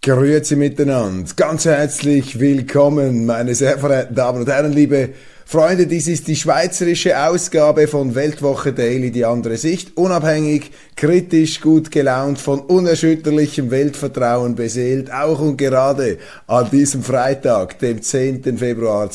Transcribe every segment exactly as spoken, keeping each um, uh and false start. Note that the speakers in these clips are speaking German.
Grüezi miteinander. Ganz herzlich willkommen, meine sehr verehrten Damen und Herren, liebe Freunde. Dies ist die schweizerische Ausgabe von Weltwoche Daily, die andere Sicht. Unabhängig, kritisch, gut gelaunt, von unerschütterlichem Weltvertrauen beseelt, auch und gerade an diesem Freitag, dem zehnten Februar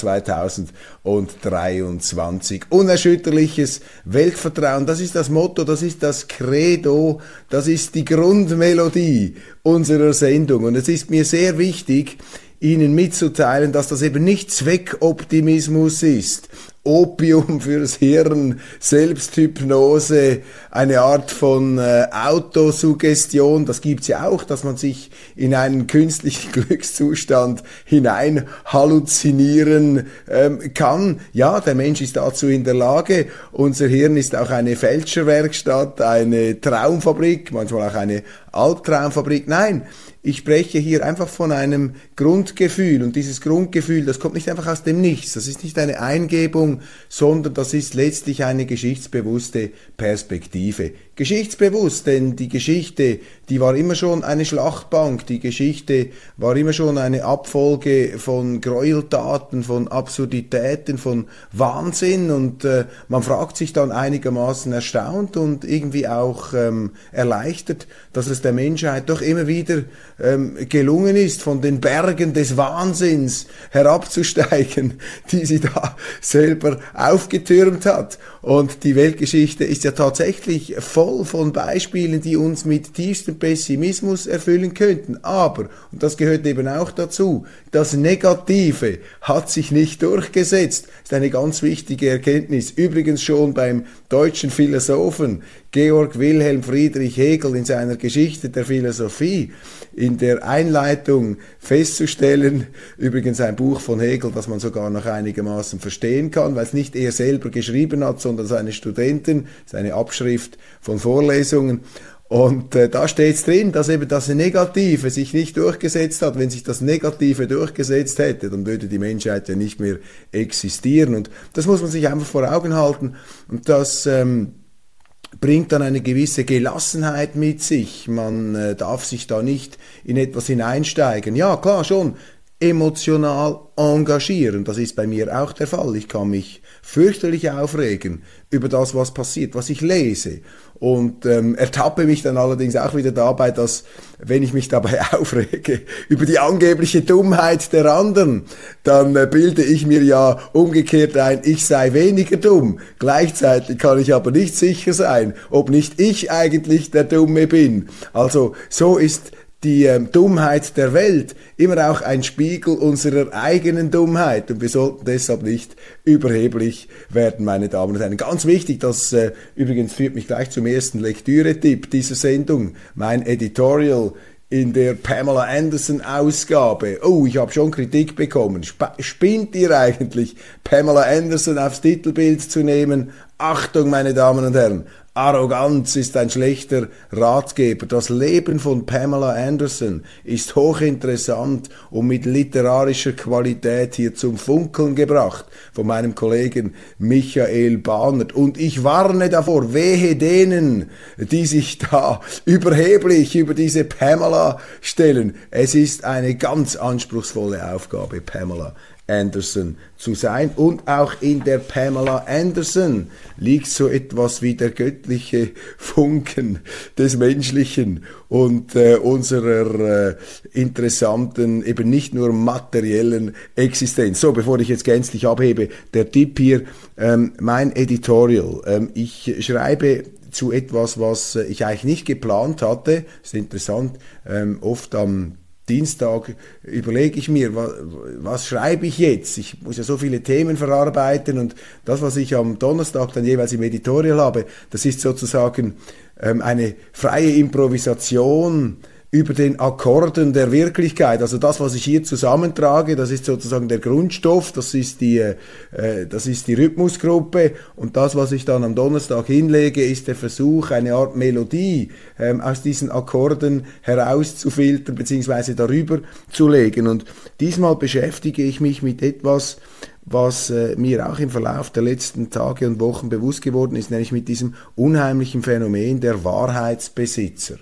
zweitausenddreiundzwanzig. Unerschütterliches Weltvertrauen, das ist das Motto, das ist das Credo, das ist die Grundmelodie unserer Sendung. Und es ist mir sehr wichtig, Ihnen mitzuteilen, dass das eben nicht Zweckoptimismus ist, Opium fürs Hirn, Selbsthypnose, eine Art von äh, Autosuggestion, das gibt's ja auch, dass man sich in einen künstlichen Glückszustand hinein halluzinieren ähm, kann. Ja, der Mensch ist dazu in der Lage. Unser Hirn ist auch eine Fälscherwerkstatt, eine Traumfabrik, manchmal auch eine Albtraumfabrik. Nein, ich spreche hier einfach von einem Grundgefühl, und dieses Grundgefühl, das kommt nicht einfach aus dem Nichts, das ist nicht eine Eingebung, sondern das ist letztlich eine geschichtsbewusste Perspektive. Geschichtsbewusst, denn die Geschichte, die war immer schon eine Schlachtbank, die Geschichte war immer schon eine Abfolge von Gräueltaten, von Absurditäten, von Wahnsinn, und äh, man fragt sich dann einigermaßen erstaunt und irgendwie auch ähm, erleichtert, dass es der Menschheit doch immer wieder ähm, gelungen ist, von den Bergen des Wahnsinns herabzusteigen, die sie da selber aufgetürmt hat. Und die Weltgeschichte ist ja tatsächlich voll von Beispielen, die uns mit tiefstem Pessimismus erfüllen könnten. Aber, und das gehört eben auch dazu, das Negative hat sich nicht durchgesetzt. Das ist eine ganz wichtige Erkenntnis. Übrigens schon beim deutschen Philosophen Georg Wilhelm Friedrich Hegel in seiner Geschichte der Philosophie in der Einleitung festzustellen, übrigens ein Buch von Hegel, das man sogar noch einigermaßen verstehen kann, weil es nicht er selber geschrieben hat, sondern seine Studenten, seine Abschrift von Vorlesungen. Und äh, da steht drin, dass eben das Negative sich nicht durchgesetzt hat. Wenn sich das Negative durchgesetzt hätte, dann würde die Menschheit ja nicht mehr existieren. Und das muss man sich einfach vor Augen halten. Und das ähm, bringt dann eine gewisse Gelassenheit mit sich. Man äh, darf sich da nicht in etwas hineinsteigen. Ja, klar, schon emotional engagieren. Das ist bei mir auch der Fall. Ich kann mich fürchterlich aufregen über das, was passiert, was ich lese. Und ähm, ertappe mich dann allerdings auch wieder dabei, dass, wenn ich mich dabei aufrege über die angebliche Dummheit der anderen, dann äh, bilde ich mir ja umgekehrt ein, ich sei weniger dumm. Gleichzeitig kann ich aber nicht sicher sein, ob nicht ich eigentlich der Dumme bin. Also so ist die ähm, Dummheit der Welt immer auch ein Spiegel unserer eigenen Dummheit, und wir sollten deshalb nicht überheblich werden, meine Damen und Herren. Ganz wichtig, das äh, übrigens führt mich gleich zum ersten Lektüre-Tipp dieser Sendung, mein Editorial in der Pamela Anderson Ausgabe. Oh, ich habe schon Kritik bekommen. Sp- spinnt ihr eigentlich, Pamela Anderson aufs Titelbild zu nehmen? Achtung, meine Damen und Herren. Arroganz ist ein schlechter Ratgeber. Das Leben von Pamela Anderson ist hochinteressant und mit literarischer Qualität hier zum Funkeln gebracht von meinem Kollegen Michael Bahnert. Und ich warne davor, wehe denen, die sich da überheblich über diese Pamela stellen. Es ist eine ganz anspruchsvolle Aufgabe, Pamela Anderson zu sein, und auch in der Pamela Anderson liegt so etwas wie der göttliche Funken des Menschlichen und äh, unserer äh, interessanten, eben nicht nur materiellen Existenz. So, bevor ich jetzt gänzlich abhebe, der Tipp hier, ähm, mein Editorial. Ähm, ich schreibe zu etwas, was äh, ich eigentlich nicht geplant hatte. Das ist interessant, ähm, oft am Dienstag überlege ich mir, was, was schreibe ich jetzt? Ich muss ja so viele Themen verarbeiten, und das, was ich am Donnerstag dann jeweils im Editorial habe, das ist sozusagen ähm, eine freie Improvisation über den Akkorden der Wirklichkeit. Also das, was ich hier zusammentrage, das ist sozusagen der Grundstoff, das ist die, äh, das ist die Rhythmusgruppe, und das, was ich dann am Donnerstag hinlege, ist der Versuch, eine Art Melodie ähm, aus diesen Akkorden herauszufiltern bzw. darüber zu legen. Und diesmal beschäftige ich mich mit etwas, was äh, mir auch im Verlauf der letzten Tage und Wochen bewusst geworden ist, nämlich mit diesem unheimlichen Phänomen der Wahrheitsbesitzer.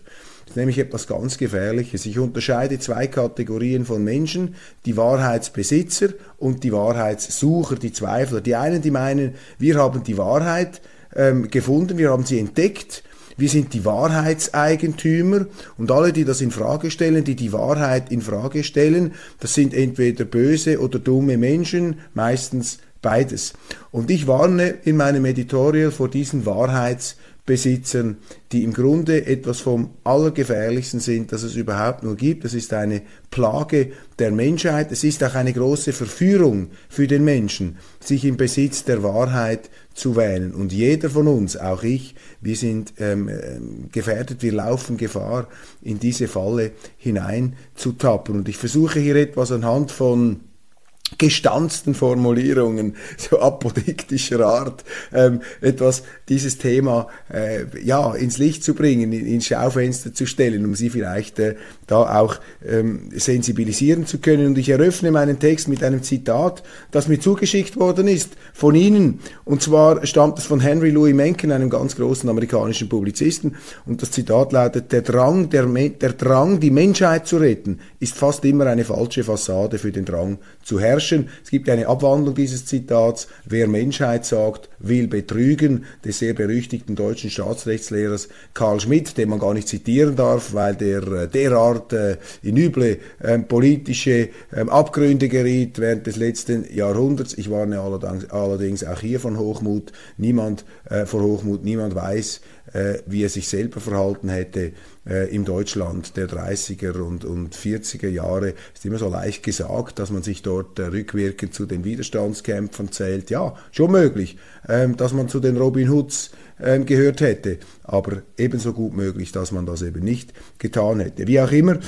ist nämlich etwas ganz Gefährliches. Ich unterscheide zwei Kategorien von Menschen, die Wahrheitsbesitzer und die Wahrheitssucher, die Zweifler. Die einen, die meinen, wir haben die Wahrheit ähm, gefunden, wir haben sie entdeckt, wir sind die Wahrheitseigentümer, und alle, die das in Frage stellen, die die Wahrheit in Frage stellen, das sind entweder böse oder dumme Menschen, meistens beides. Und ich warne in meinem Editorial vor diesen Wahrheitsbesitzern, die im Grunde etwas vom Allergefährlichsten sind, das es überhaupt nur gibt. Das ist eine Plage der Menschheit. Es ist auch eine große Verführung für den Menschen, sich im Besitz der Wahrheit zu wähnen. Und jeder von uns, auch ich, wir sind ähm, gefährdet, wir laufen Gefahr, in diese Falle hineinzutappen. Und ich versuche hier etwas anhand von gestanzten Formulierungen, so apodiktischer Art, ähm, etwas dieses Thema äh, ja ins Licht zu bringen, in, ins Schaufenster zu stellen, um Sie vielleicht äh, da auch ähm, sensibilisieren zu können. Und ich eröffne meinen Text mit einem Zitat, das mir zugeschickt worden ist von Ihnen. Und zwar stammt es von Henry Louis Mencken, einem ganz großen amerikanischen Publizisten. Und das Zitat lautet: Der Drang, der, der Drang, die Menschheit zu retten, ist fast immer eine falsche Fassade für den Drang zu herrschen. Es gibt eine Abwandlung dieses Zitats: Wer Menschheit sagt, will betrügen, des sehr berüchtigten deutschen Staatsrechtslehrers Karl Schmitt, den man gar nicht zitieren darf, weil der derart äh, in üble äh, politische äh, Abgründe geriet während des letzten Jahrhunderts. Ich warne allerdings, allerdings auch hier von Hochmut. Niemand äh, vor Hochmut, niemand weiß, äh, wie er sich selber verhalten hätte äh, im Deutschland der dreißiger und, und vierziger Jahre. Ist immer so leicht gesagt, dass man sich dort äh, rückwirkend zu den Widerstandskämpfern zählt. Ja, schon möglich, ähm, dass man zu den Robin Hoods ähm, gehört hätte, aber ebenso gut möglich, dass man das eben nicht getan hätte. Wie auch immer,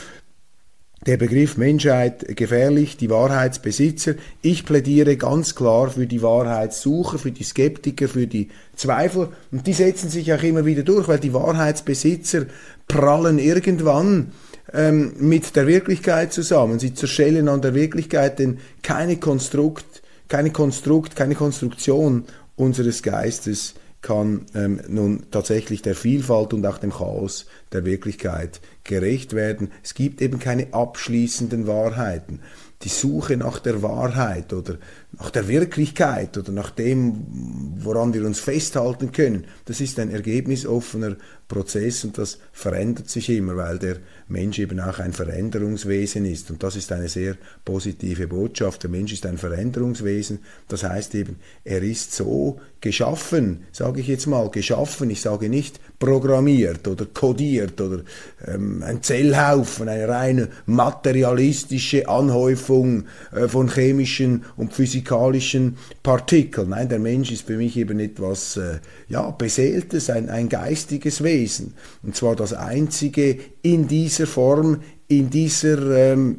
der Begriff Menschheit gefährlich, die Wahrheitsbesitzer. Ich plädiere ganz klar für die Wahrheitssucher, für die Skeptiker, für die Zweifler, und die setzen sich auch immer wieder durch, weil die Wahrheitsbesitzer prallen irgendwann ähm, mit der Wirklichkeit zusammen. Sie zerschellen an der Wirklichkeit, denn keine Konstrukt, keine Konstrukt, keine Konstruktion unseres Geistes kann ähm, nun tatsächlich der Vielfalt und auch dem Chaos der Wirklichkeit gerecht werden. Es gibt eben keine abschließenden Wahrheiten. Die Suche nach der Wahrheit oder nach der Wirklichkeit oder nach dem, woran wir uns festhalten können, das ist ein ergebnisoffener Prozess, und das verändert sich immer, weil der Mensch eben auch ein Veränderungswesen ist, und das ist eine sehr positive Botschaft. Der Mensch ist ein Veränderungswesen, das heißt eben, er ist so geschaffen, sage ich jetzt mal, geschaffen, ich sage nicht programmiert oder kodiert oder ähm, ein Zellhaufen, eine reine materialistische Anhäufung äh, von chemischen und physikalischen Partikeln. Nein, der Mensch ist für mich eben etwas äh, ja, Beseeltes, ein, ein geistiges Wesen, und zwar das einzige in dieser Form, in dieser ähm,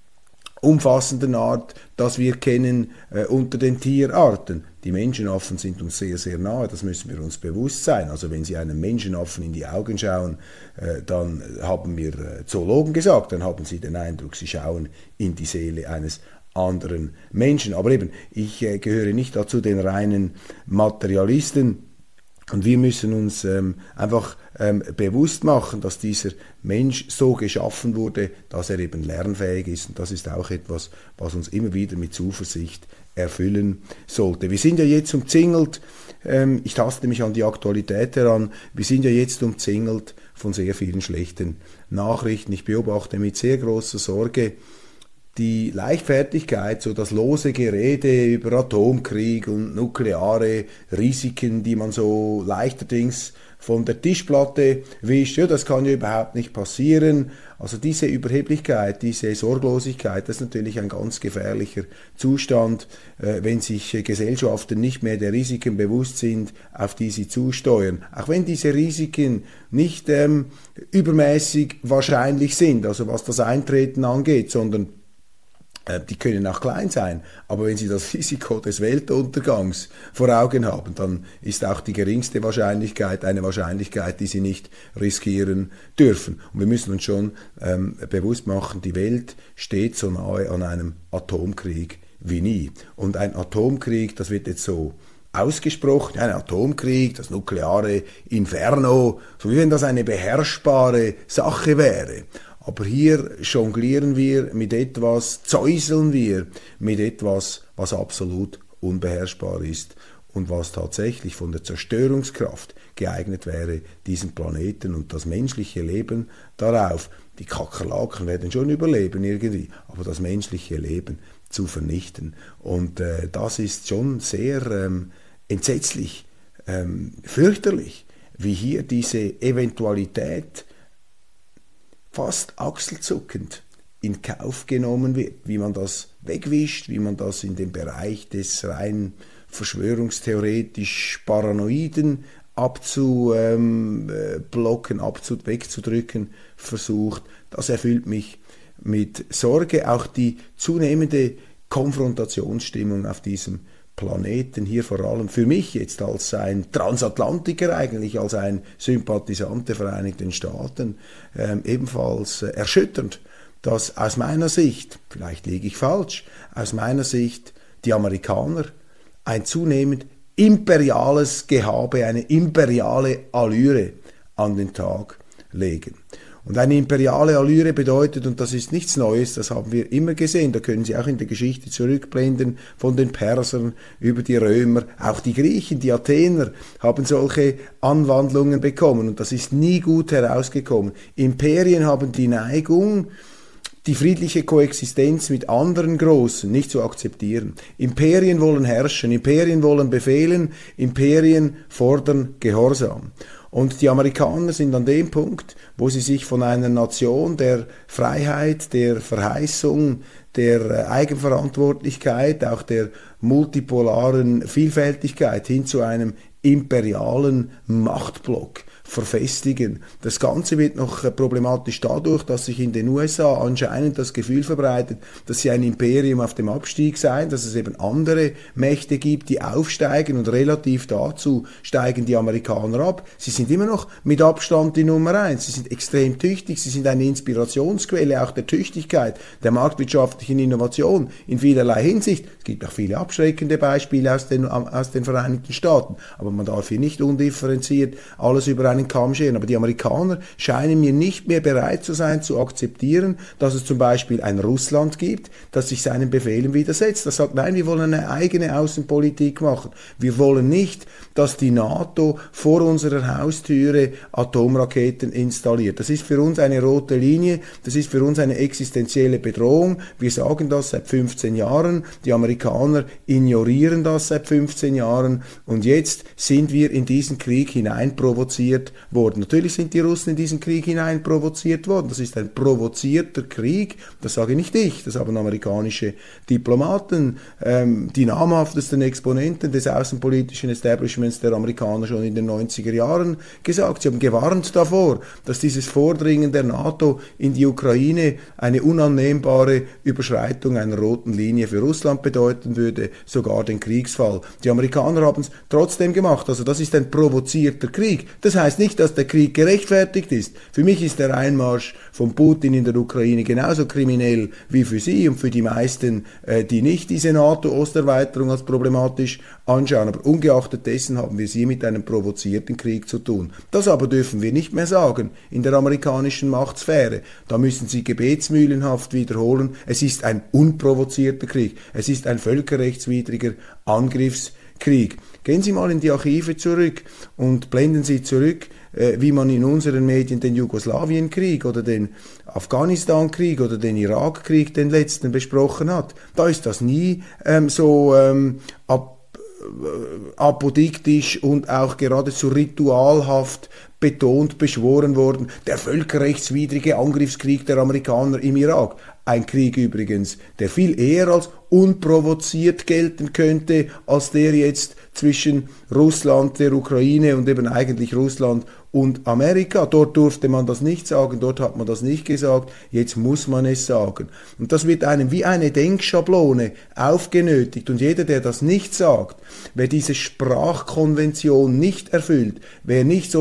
umfassenden Art, das wir kennen äh, unter den Tierarten. Die Menschenaffen sind uns sehr, sehr nahe, das müssen wir uns bewusst sein. Also wenn Sie einem Menschenaffen in die Augen schauen, äh, dann haben wir äh, Zoologen gesagt, dann haben Sie den Eindruck, Sie schauen in die Seele eines anderen Menschen. Aber eben, ich äh, gehöre nicht dazu den reinen Materialisten. Und wir müssen uns ähm, einfach ähm, bewusst machen, dass dieser Mensch so geschaffen wurde, dass er eben lernfähig ist. Und das ist auch etwas, was uns immer wieder mit Zuversicht erfüllen sollte. Wir sind ja jetzt umzingelt, ähm, ich taste mich an die Aktualität heran, wir sind ja jetzt umzingelt von sehr vielen schlechten Nachrichten. Ich beobachte mit sehr großer Sorge die Leichtfertigkeit, so das lose Gerede über Atomkrieg und nukleare Risiken, die man so leichterdings von der Tischplatte wischt. Ja, das kann ja überhaupt nicht passieren. Also diese Überheblichkeit, diese Sorglosigkeit, das ist natürlich ein ganz gefährlicher Zustand, äh, wenn sich äh, Gesellschaften nicht mehr der Risiken bewusst sind, auf die sie zusteuern. Auch wenn diese Risiken nicht ähm, übermäßig wahrscheinlich sind, also was das Eintreten angeht, sondern die können auch klein sein, aber wenn Sie das Risiko des Weltuntergangs vor Augen haben, dann ist auch die geringste Wahrscheinlichkeit eine Wahrscheinlichkeit, die Sie nicht riskieren dürfen. Und wir müssen uns schon ähm, bewusst machen, die Welt steht so nahe an einem Atomkrieg wie nie. Und ein Atomkrieg, das wird jetzt so ausgesprochen, ein Atomkrieg, das nukleare Inferno, so wie wenn das eine beherrschbare Sache wäre. Aber hier jonglieren wir mit etwas, zäuseln wir mit etwas, was absolut unbeherrschbar ist und was tatsächlich von der Zerstörungskraft geeignet wäre, diesen Planeten und das menschliche Leben darauf, die Kakerlaken werden schon überleben irgendwie, aber das menschliche Leben zu vernichten. Und äh, das ist schon sehr ähm, entsetzlich, ähm, fürchterlich, wie hier diese Eventualität fast achselzuckend in Kauf genommen wird, wie man das wegwischt, wie man das in den Bereich des rein verschwörungstheoretisch Paranoiden abzublocken, abzu, wegzudrücken versucht. Das erfüllt mich mit Sorge. Auch die zunehmende Konfrontationsstimmung auf diesem Planeten, hier vor allem für mich jetzt als ein Transatlantiker eigentlich, als ein Sympathisant der Vereinigten Staaten, äh, ebenfalls äh, erschütternd, dass aus meiner Sicht, vielleicht liege ich falsch, aus meiner Sicht die Amerikaner ein zunehmend imperiales Gehabe, eine imperiale Allüre an den Tag legen. Und eine imperiale Allüre bedeutet, und das ist nichts Neues, das haben wir immer gesehen, da können Sie auch in der Geschichte zurückblenden, von den Persern über die Römer, auch die Griechen, die Athener haben solche Anwandlungen bekommen und das ist nie gut herausgekommen. Imperien haben die Neigung, die friedliche Koexistenz mit anderen Großen nicht zu akzeptieren. Imperien wollen herrschen, Imperien wollen befehlen, Imperien fordern Gehorsam. Und die Amerikaner sind an dem Punkt, wo sie sich von einer Nation der Freiheit, der Verheißung, der Eigenverantwortlichkeit, auch der multipolaren Vielfältigkeit hin zu einem imperialen Machtblock verfestigen. Das Ganze wird noch problematisch dadurch, dass sich in den U S A anscheinend das Gefühl verbreitet, dass sie ein Imperium auf dem Abstieg seien, dass es eben andere Mächte gibt, die aufsteigen und relativ dazu steigen die Amerikaner ab. Sie sind immer noch mit Abstand die Nummer eins. Sie sind extrem tüchtig, sie sind eine Inspirationsquelle auch der Tüchtigkeit, der marktwirtschaftlichen Innovation in vielerlei Hinsicht. Es gibt auch viele abschreckende Beispiele aus den, aus den Vereinigten Staaten, aber man darf hier nicht undifferenziert alles über einen Kamm scheren. Aber die Amerikaner scheinen mir nicht mehr bereit zu sein, zu akzeptieren, dass es zum Beispiel ein Russland gibt, das sich seinen Befehlen widersetzt. Das sagt, nein, wir wollen eine eigene Außenpolitik machen. Wir wollen nicht, dass die NATO vor unserer Haustüre Atomraketen installiert. Das ist für uns eine rote Linie, das ist für uns eine existenzielle Bedrohung. Wir sagen das seit fünfzehn Jahren, die Amerikaner ignorieren das seit fünfzehn Jahren und jetzt sind wir in diesen Krieg hineinprovoziert worden. Natürlich sind die Russen in diesen Krieg hinein provoziert worden. Das ist ein provozierter Krieg. Das sage nicht ich. Das haben amerikanische Diplomaten, ähm, die namhaftesten Exponenten des außenpolitischen Establishments der Amerikaner schon in den neunziger Jahren gesagt. Sie haben gewarnt davor, dass dieses Vordringen der NATO in die Ukraine eine unannehmbare Überschreitung einer roten Linie für Russland bedeuten würde, sogar den Kriegsfall. Die Amerikaner haben es trotzdem gemacht. Also das ist ein provozierter Krieg. Das heißt nicht, dass der Krieg gerechtfertigt ist. Für mich ist der Einmarsch von Putin in der Ukraine genauso kriminell wie für Sie und für die meisten, äh, die nicht diese NATO-Osterweiterung als problematisch anschauen. Aber ungeachtet dessen haben wir es hier mit einem provozierten Krieg zu tun. Das aber dürfen wir nicht mehr sagen in der amerikanischen Machtsphäre. Da müssen Sie gebetsmühlenhaft wiederholen, es ist ein unprovozierter Krieg. Es ist ein völkerrechtswidriger Angriffskrieg. Gehen Sie mal in die Archive zurück und blenden Sie zurück, äh, wie man in unseren Medien den Jugoslawienkrieg oder den Afghanistankrieg oder den Irakkrieg, den letzten, besprochen hat. Da ist das nie ähm, so ähm, ab, äh, apodiktisch und auch geradezu ritualhaft betont, beschworen worden. Der völkerrechtswidrige Angriffskrieg der Amerikaner im Irak. Ein Krieg übrigens, der viel eher als unprovoziert gelten könnte, als der jetzt zwischen Russland, der Ukraine und eben eigentlich Russland und Amerika. Dort durfte man das nicht sagen, dort hat man das nicht gesagt, jetzt muss man es sagen. Und das wird einem wie eine Denkschablone aufgenötigt und jeder, der das nicht sagt, wer diese Sprachkonvention nicht erfüllt, wer nicht sozusagen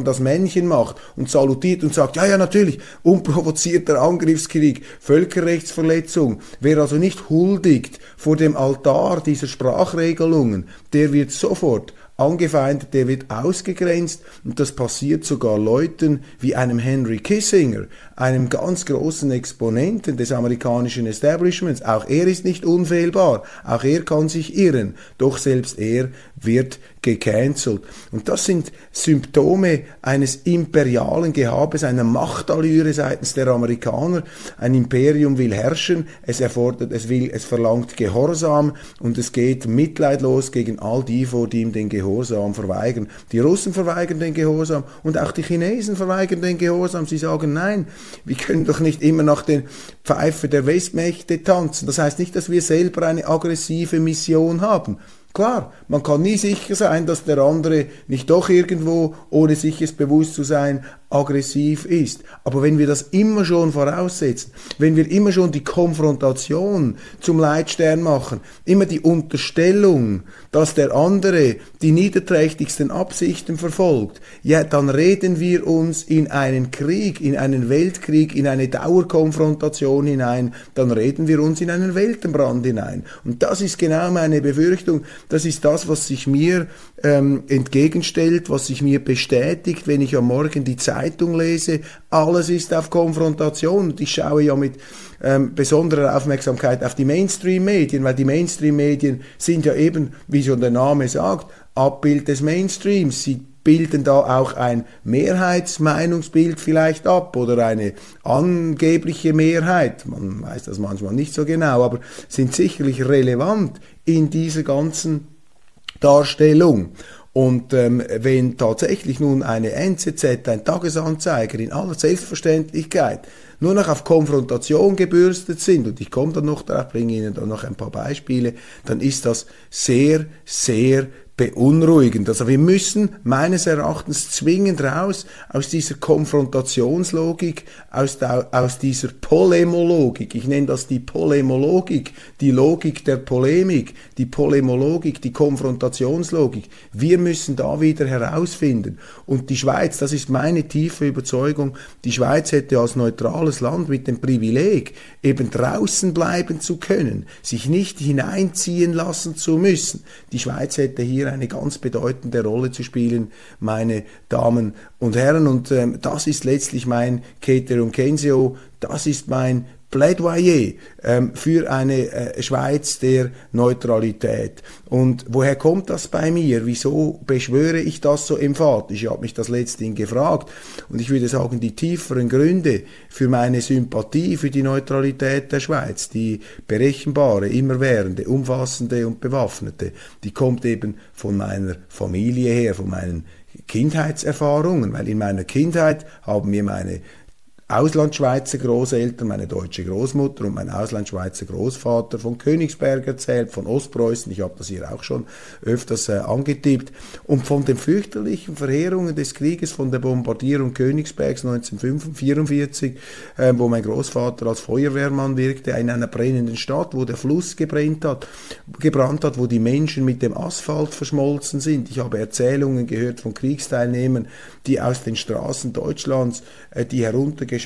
das Männchen macht und salutiert und sagt, ja, ja, natürlich, unprovozierter Angriffskrieg, Völkerrechtsverletzung. Wer also nicht huldigt vor dem Altar dieser Sprachregelungen, der wird sofort angefeindet, der wird ausgegrenzt, und das passiert sogar Leuten wie einem Henry Kissinger, einem ganz großen Exponenten des amerikanischen Establishments. Auch er ist nicht unfehlbar, auch er kann sich irren, doch selbst er wird gecancelt. Und das sind Symptome eines imperialen Gehabes, einer Machtallüre seitens der Amerikaner. Ein Imperium will herrschen, es erfordert, es will, es verlangt Gehorsam, und es geht mitleidlos gegen all die, vor die ihm den Gehorsam verweigern. Die Russen verweigern den Gehorsam und auch die Chinesen verweigern den Gehorsam. Sie sagen, nein, wir können doch nicht immer nach den Pfeife der Westmächte tanzen. Das heißt nicht, dass wir selber eine aggressive Mission haben. Klar, man kann nie sicher sein, dass der andere nicht doch irgendwo, ohne sich es bewusst zu sein, aggressiv ist. Aber wenn wir das immer schon voraussetzen, wenn wir immer schon die Konfrontation zum Leitstern machen, immer die Unterstellung, dass der andere die niederträchtigsten Absichten verfolgt, ja, dann reden wir uns in einen Krieg, in einen Weltkrieg, in eine Dauerkonfrontation hinein, dann reden wir uns in einen Weltenbrand hinein. Und das ist genau meine Befürchtung, das ist das, was sich mir ähm, entgegenstellt, was sich mir bestätigt, wenn ich am Morgen die Zeitung lese. Alles ist auf Konfrontation, und ich schaue ja mit ähm, besonderer Aufmerksamkeit auf die Mainstream-Medien, weil die Mainstream-Medien sind ja eben, wie schon der Name sagt, Abbild des Mainstreams. Sie bilden da auch ein Mehrheitsmeinungsbild vielleicht ab oder eine angebliche Mehrheit. Man weiß das manchmal nicht so genau, aber sind sicherlich relevant in dieser ganzen Darstellung. Und ähm, wenn tatsächlich nun eine N Z Z, ein Tagesanzeiger in aller Selbstverständlichkeit nur noch auf Konfrontation gebürstet sind, und ich komme dann noch darauf, bringe Ihnen dann noch ein paar Beispiele, dann ist das sehr, sehr beunruhigend. Also wir müssen meines Erachtens zwingend raus aus dieser Konfrontationslogik, aus, der, aus dieser Polemologik. Ich nenne das die Polemologik, die Logik der Polemik, die Polemologik, die Konfrontationslogik. Wir müssen da wieder herausfinden. Und die Schweiz, das ist meine tiefe Überzeugung, die Schweiz hätte als neutrales Land mit dem Privileg, eben draußen bleiben zu können, sich nicht hineinziehen lassen zu müssen. Die Schweiz hätte hier eine ganz bedeutende Rolle zu spielen, meine Damen und Herren. Und ähm, das ist letztlich mein Ceterum Censeo, das ist mein Plädoyer ähm, für eine äh, Schweiz der Neutralität. Und woher kommt das bei mir? Wieso beschwöre ich das so emphatisch? Ich habe mich das letztens gefragt, und ich würde sagen, die tieferen Gründe für meine Sympathie für die Neutralität der Schweiz, die berechenbare, immerwährende, umfassende und bewaffnete, die kommt eben von meiner Familie her, von meinen Kindheitserfahrungen, weil in meiner Kindheit haben mir meine Auslandschweizer Großeltern, meine deutsche Großmutter und mein Auslandschweizer Großvater von Königsberg erzählt, von Ostpreußen, ich habe das hier auch schon öfters äh, angetippt, und von den fürchterlichen Verheerungen des Krieges, von der Bombardierung Königsbergs neunzehnhundertvierundvierzig, äh, wo mein Großvater als Feuerwehrmann wirkte, in einer brennenden Stadt, wo der Fluss gebrannt hat, gebrannt hat, wo die Menschen mit dem Asphalt verschmolzen sind. Ich habe Erzählungen gehört von Kriegsteilnehmern, die aus den Straßen Deutschlands äh, die heruntergeschrumpften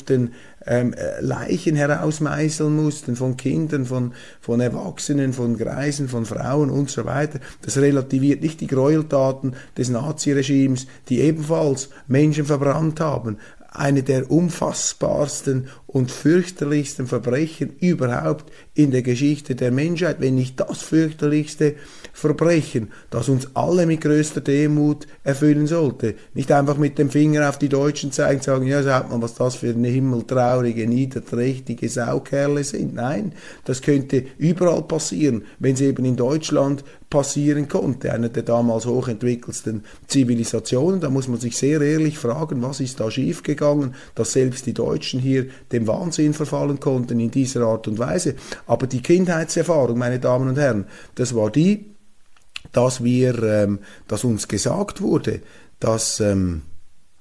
ähm, Leichen herausmeißeln mussten, von Kindern, von, von Erwachsenen, von Greisen, von Frauen und so weiter. Das relativiert nicht die Gräueltaten des Naziregimes, die ebenfalls Menschen verbrannt haben. Eine der unfassbarsten und fürchterlichsten Verbrechen überhaupt in der Geschichte der Menschheit, wenn nicht das fürchterlichste Verbrechen, das uns alle mit größter Demut erfüllen sollte. Nicht einfach mit dem Finger auf die Deutschen zeigen und sagen, ja, schaut mal, was das für eine himmeltraurige, niederträchtige Saukerle sind. Nein, das könnte überall passieren, wenn es eben in Deutschland passieren konnte, einer der damals hochentwickelsten Zivilisationen. Da muss man sich sehr ehrlich fragen, was ist da schiefgegangen, dass selbst die Deutschen hier dem Wahnsinn verfallen konnten in dieser Art und Weise. Aber die Kindheitserfahrung, meine Damen und Herren, das war die, dass wir, ähm, dass uns gesagt wurde, dass ähm,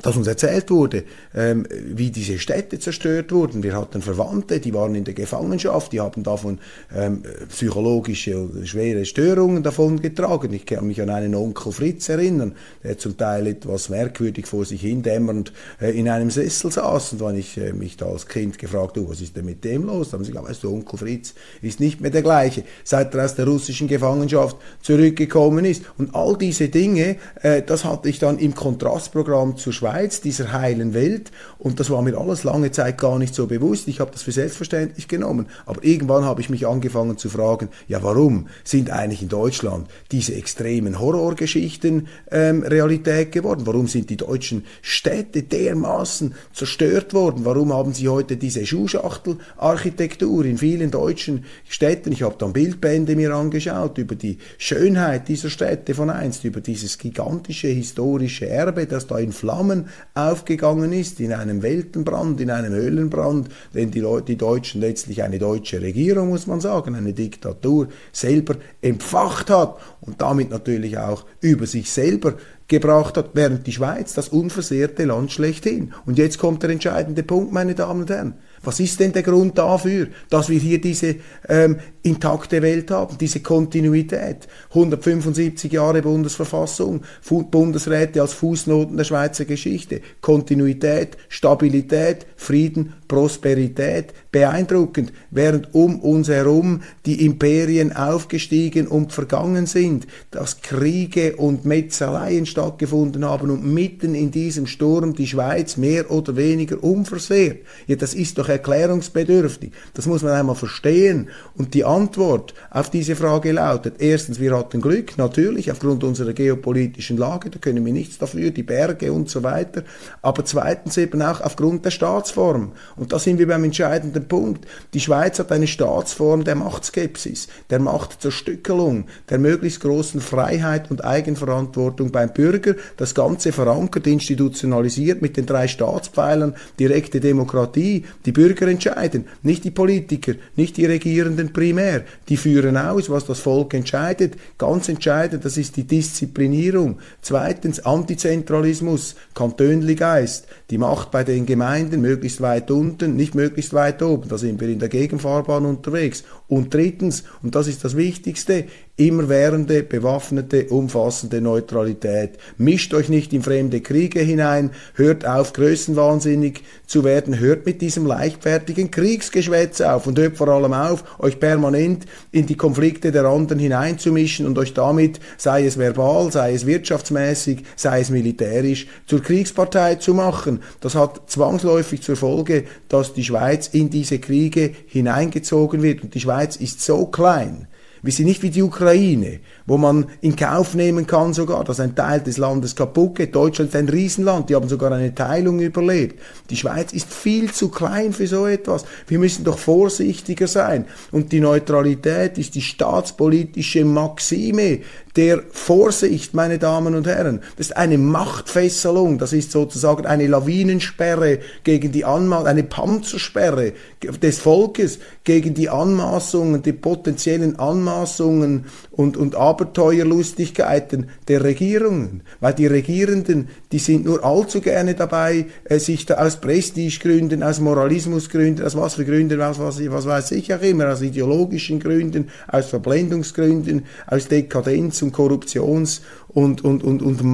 dass uns erzählt wurde, ähm, wie diese Städte zerstört wurden. Wir hatten Verwandte, die waren in der Gefangenschaft, die haben davon ähm, psychologische schwere Störungen davon getragen. Ich kann mich an einen Onkel Fritz erinnern, der zum Teil etwas merkwürdig vor sich hindämmernd äh, in einem Sessel saß. Und wenn ich äh, mich da als Kind gefragt habe, was ist denn mit dem los? Da haben sie gesagt, weißt du, Onkel Fritz ist nicht mehr der gleiche, seit er aus der russischen Gefangenschaft zurückgekommen ist. Und all diese Dinge, äh, das hatte ich dann im Kontrastprogramm zur Schweiz, dieser heilen Welt, und das war mir alles lange Zeit gar nicht so bewusst. Ich habe das für selbstverständlich genommen, aber irgendwann habe ich mich angefangen zu fragen, ja, warum sind eigentlich in Deutschland diese extremen Horrorgeschichten ähm, Realität geworden? Warum sind die deutschen Städte dermaßen zerstört worden? Warum haben sie heute diese Schuhschachtel-Architektur in vielen deutschen Städten? Ich habe dann Bildbände mir angeschaut über die Schönheit dieser Städte von einst, über dieses gigantische historische Erbe, das da in Flammen aufgegangen ist, in einem Weltenbrand, in einem Höhlenbrand, den die Leute, die Deutschen letztlich eine deutsche Regierung, muss man sagen, eine Diktatur selber entfacht hat und damit natürlich auch über sich selber gebracht hat, während die Schweiz das unversehrte Land schlechthin. Und jetzt kommt der entscheidende Punkt, meine Damen und Herren. Was ist denn der Grund dafür, dass wir hier diese ähm, intakte Welt haben, diese Kontinuität? hundertfünfundsiebzig Jahre Bundesverfassung, Fu- Bundesräte als Fußnoten der Schweizer Geschichte. Kontinuität, Stabilität, Frieden, Prosperität, beeindruckend, während um uns herum die Imperien aufgestiegen und vergangen sind, dass Kriege und Metzeleien stattgefunden haben und mitten in diesem Sturm die Schweiz mehr oder weniger unversehrt. Ja, das ist doch erklärungsbedürftig. Das muss man einmal verstehen. Und die Antwort auf diese Frage lautet, erstens, wir hatten Glück, natürlich, aufgrund unserer geopolitischen Lage, da können wir nichts dafür, die Berge und so weiter, aber zweitens eben auch aufgrund der Staatsform. Und da sind wir beim entscheidenden Punkt. Die Schweiz hat eine Staatsform der Machtskepsis, der Machtzerstückelung, der möglichst großen Freiheit und Eigenverantwortung beim Bürger, das Ganze verankert, institutionalisiert mit den drei Staatspfeilern, direkte Demokratie. Die Bürger entscheiden, nicht die Politiker, nicht die Regierenden primär. Die führen aus, was das Volk entscheidet. Ganz entscheidend, das ist die Disziplinierung. Zweitens, Antizentralismus, Kantönli-Geist, die Macht bei den Gemeinden, möglichst weit unten, nicht möglichst weit oben. Da sind wir in der Gegenfahrbahn unterwegs. Und drittens, und das ist das Wichtigste, immerwährende, bewaffnete, umfassende Neutralität. Mischt euch nicht in fremde Kriege hinein, hört auf, größenwahnsinnig zu werden, hört mit diesem leichtfertigen Kriegsgeschwätz auf und hört vor allem auf, euch permanent in die Konflikte der anderen hineinzumischen und euch damit, sei es verbal, sei es wirtschaftsmäßig, sei es militärisch, zur Kriegspartei zu machen. Das hat zwangsläufig zur Folge, dass die Schweiz in diese Kriege hineingezogen wird. Und die Schweiz ist so klein. Wir sind nicht wie die Ukraine, wo man in Kauf nehmen kann sogar, dass ein Teil des Landes kaputt geht. Deutschland ist ein Riesenland, die haben sogar eine Teilung überlebt. Die Schweiz ist viel zu klein für so etwas. Wir müssen doch vorsichtiger sein. Und die Neutralität ist die staatspolitische Maxime der Vorsicht, meine Damen und Herren. Das ist eine Machtfesselung, das ist sozusagen eine Lawinensperre gegen die Anmaßungen, eine Panzersperre des Volkes gegen die Anmaßungen, die potenziellen Anmaßungen und, und Abenteuerlustigkeiten der Regierungen. Weil die Regierenden, die sind nur allzu gerne dabei, äh, sich da aus Prestigegründen, aus Moralismusgründen, aus was für Gründen, aus was, was weiß ich auch immer, aus ideologischen Gründen, aus Verblendungsgründen, aus Dekadenz und Korruptions- und, und, und, und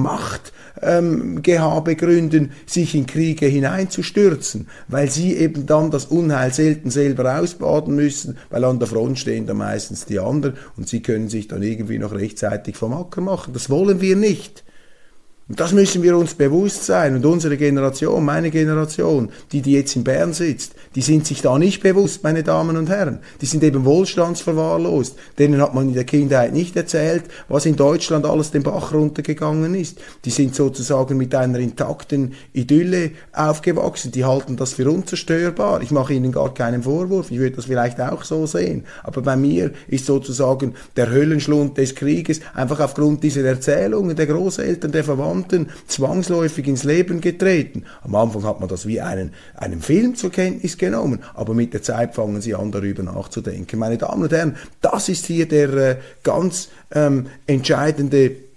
Machtgehabegründen ähm, sich in Kriege hineinzustürzen, weil sie eben dann das Unheil selten selber ausbaden müssen, weil an der Front stehen da meistens die anderen und sie können sich dann irgendwie noch rechtzeitig vom Acker machen. Das wollen wir nicht. Und das müssen wir uns bewusst sein. Und unsere Generation, meine Generation, die, die jetzt in Bern sitzt, die sind sich da nicht bewusst, meine Damen und Herren. Die sind eben wohlstandsverwahrlost. Denen hat man in der Kindheit nicht erzählt, was in Deutschland alles den Bach runtergegangen ist. Die sind sozusagen mit einer intakten Idylle aufgewachsen. Die halten das für unzerstörbar. Ich mache ihnen gar keinen Vorwurf. Ich würde das vielleicht auch so sehen. Aber bei mir ist sozusagen der Höllenschlund des Krieges einfach aufgrund dieser Erzählungen der Großeltern, der Verwandten, zwangsläufig ins Leben getreten. Am Anfang hat man das wie einen, einen Film zur Kenntnis genommen, aber mit der Zeit fangen sie an, darüber nachzudenken. Meine Damen und Herren, das ist hier der äh, ganz ähm, entscheidende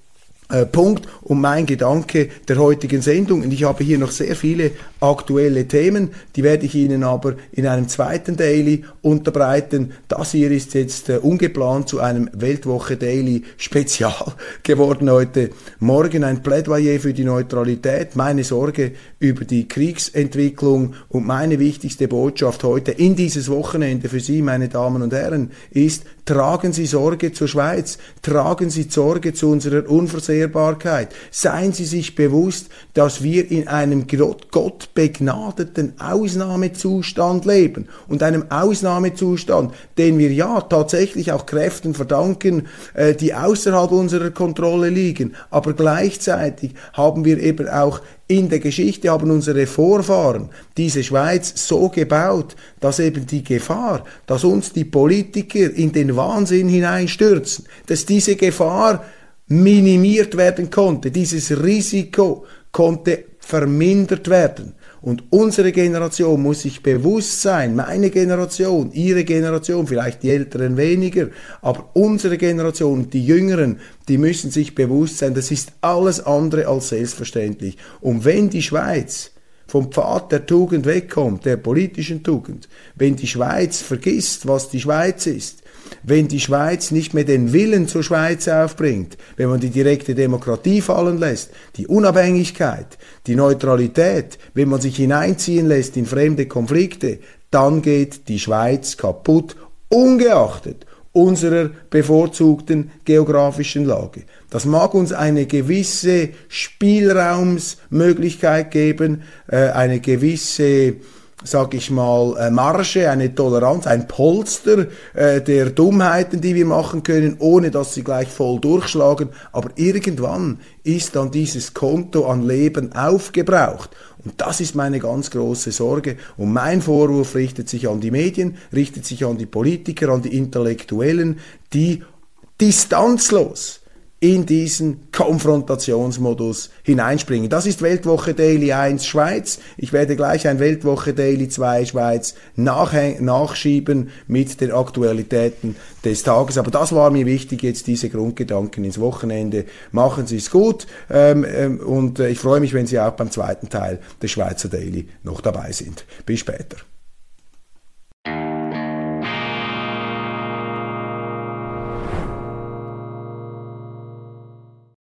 Äh, Punkt und mein Gedanke der heutigen Sendung. Und ich habe hier noch sehr viele aktuelle Themen, die werde ich Ihnen aber in einem zweiten Daily unterbreiten. Das hier ist jetzt äh, ungeplant zu einem Weltwoche Daily Spezial geworden heute Morgen. Ein Plädoyer für die Neutralität, meine Sorge über die Kriegsentwicklung und meine wichtigste Botschaft heute in dieses Wochenende für Sie, meine Damen und Herren, ist: Tragen Sie Sorge zur Schweiz, tragen Sie Sorge zu unserer Unversehrbarkeit. Seien Sie sich bewusst, dass wir in einem gottbegnadeten Ausnahmezustand leben und einem Ausnahmezustand, den wir ja tatsächlich auch Kräften verdanken, äh, die außerhalb unserer Kontrolle liegen. Aber gleichzeitig haben wir eben auch in der Geschichte, haben unsere Vorfahren diese Schweiz so gebaut, dass eben die Gefahr, dass uns die Politiker in den Wahnsinn hineinstürzen, dass diese Gefahr minimiert werden konnte, dieses Risiko konnte vermindert werden. Und unsere Generation muss sich bewusst sein, meine Generation, Ihre Generation, vielleicht die Älteren weniger, aber unsere Generation, die Jüngeren, die müssen sich bewusst sein, das ist alles andere als selbstverständlich. Und wenn die Schweiz vom Pfad der Tugend wegkommt, der politischen Tugend, wenn die Schweiz vergisst, was die Schweiz ist, wenn die Schweiz nicht mehr den Willen zur Schweiz aufbringt, wenn man die direkte Demokratie fallen lässt, die Unabhängigkeit, die Neutralität, wenn man sich hineinziehen lässt in fremde Konflikte, dann geht die Schweiz kaputt, ungeachtet unserer bevorzugten geografischen Lage. Das mag uns eine gewisse Spielraumsmöglichkeit geben, äh, eine gewisse, sag ich mal, Marge, eine Toleranz, ein Polster äh, der Dummheiten, die wir machen können, ohne dass sie gleich voll durchschlagen. Aber irgendwann ist dann dieses Konto an Leben aufgebraucht. Und das ist meine ganz große Sorge. Und mein Vorwurf richtet sich an die Medien, richtet sich an die Politiker, an die Intellektuellen, die distanzlos in diesen Konfrontationsmodus hineinspringen. Das ist Weltwoche Daily eins Schweiz. Ich werde gleich ein Weltwoche Daily zwei Schweiz nachschieben mit den Aktualitäten des Tages. Aber das war mir wichtig, jetzt diese Grundgedanken ins Wochenende. Machen Sie es gut ähm, ähm, und äh, ich freue mich, wenn Sie auch beim zweiten Teil des Schweizer Daily noch dabei sind. Bis später.